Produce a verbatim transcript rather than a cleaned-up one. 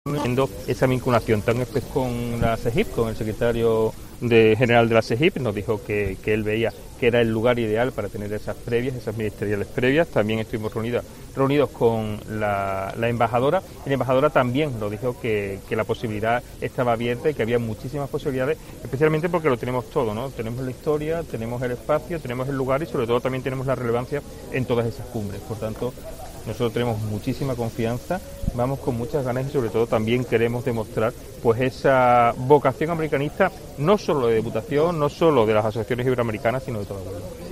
Teniendo esa vinculación tan especial con la CEGIP, con el secretario de, general de la CEGIP, nos dijo que, que él veía que era el lugar ideal para tener esas previas, esas ministeriales previas. También estuvimos reunidos, reunidos con la, la embajadora, y la embajadora también nos dijo que, que la posibilidad estaba abierta y que había muchísimas posibilidades, especialmente porque lo tenemos todo, ¿no? Tenemos la historia, tenemos el espacio, tenemos el lugar y sobre todo también tenemos la relevancia en todas esas cumbres. Por tanto, nosotros tenemos muchísima confianza, vamos con muchas ganas y sobre todo también queremos demostrar pues esa vocación americanista, no solo de Diputación, no solo de las asociaciones iberoamericanas, sino de toda la Unión.